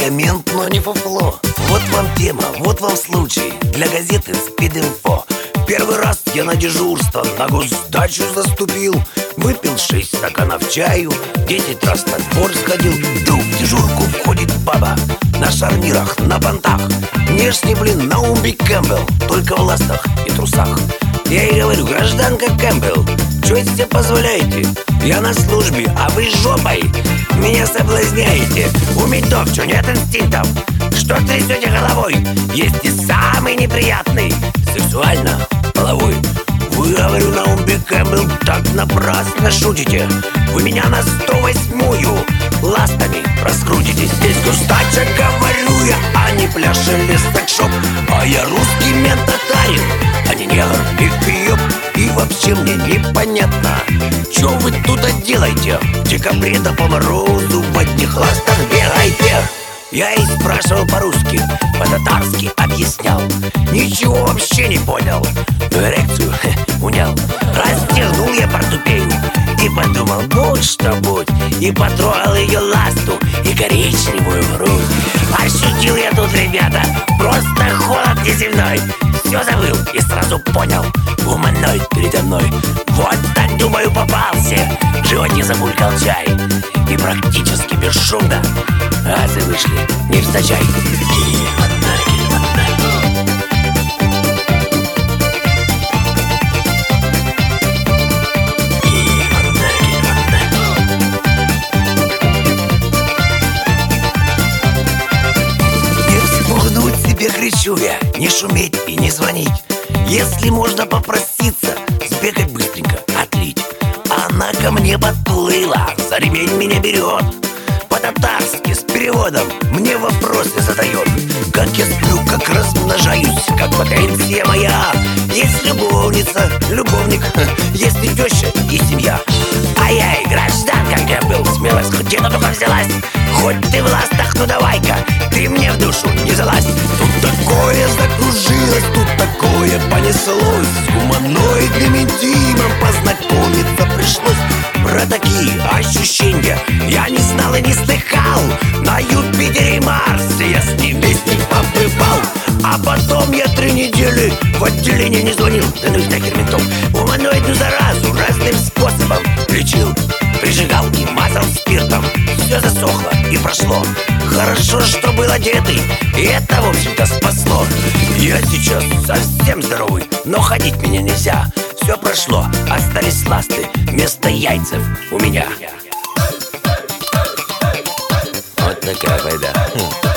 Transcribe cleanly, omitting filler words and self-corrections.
Я мент, но не фуфло. Вот вам тема, вот вам случай. Для газеты «Спид-инфо». Первый раз я на дежурство на госдачу заступил. Выпил 6 стаканов чаю, 10 раз на двор сходил. Вдруг в дежурку входит баба на шарнирах, на понтах. Внешне, Наумби Кэмпбелл, только в ластах и трусах. Я ей говорю: гражданка Кэмпбелл, что себе позволяете? Я на службе, а вы жопой меня соблазняете. У ментов что, нет инстинктов? Что трясете головой? Есть и самый неприятный, сексуально половой. Вы, говорю, Наумби Кэмпбелл, так напрасно шутите. Вы меня на 108-ю ластами раскрутите. Здесь густача, говорю я, а не пляж или секс-шоп. А я русский мент-татарин, а не негр и пьёб. И вообще мне непонятно, что вы тут делаете? В декабре до по морозу в одних ластах бегаете. Я и спрашивал по-русски, по-татарски объяснял. Ничего вообще не понял, но эрекцию унял. Расстегнул я портупею и подумал: будь что будь. И потрогал ее ласту и коричневую грудь. Ощутил я тут, ребята, просто холод неземной. Все забыл и сразу понял: гуманоид передо мной. Вот так, думаю, попался. В животе забулькал чай. И практически бесшумно азы вышли невзначай. Кричу я: не шуметь и не звонить. Если можно попроситься, сбегать быстренько, отлить. Она ко мне подплыла, за ремень меня берет. По-татарски с переводом мне вопросы задает. Как я сплю, как размножаюсь, как потенция моя. Есть любовница, любовник, есть и теща, и семья. А я и гражданка Кэмпбелл, смелость где-то только взялась. Хоть ты в ластах, ну давай-ка, ты мне в душу не залазь. Тут такое закружилось, тут такое понеслось. С гуманоидным интимом познакомиться пришлось. Про такие ощущения я не знал и не слыхал. На Юпитере и Марсе я с ним вместе побывал. А потом я 3 недели в отделение не звонил. Да ну их нахер ментов. Гуманоидную заразу разным способом лечил. Прижигал и мазал спиртом. Все засохло и прошло. Хорошо, что был одетый, и это, в общем-то, спасло. Я сейчас совсем здоровый, но ходить меня нельзя. Все прошло, остались ласты вместо яйцев у меня. Вот такая байда.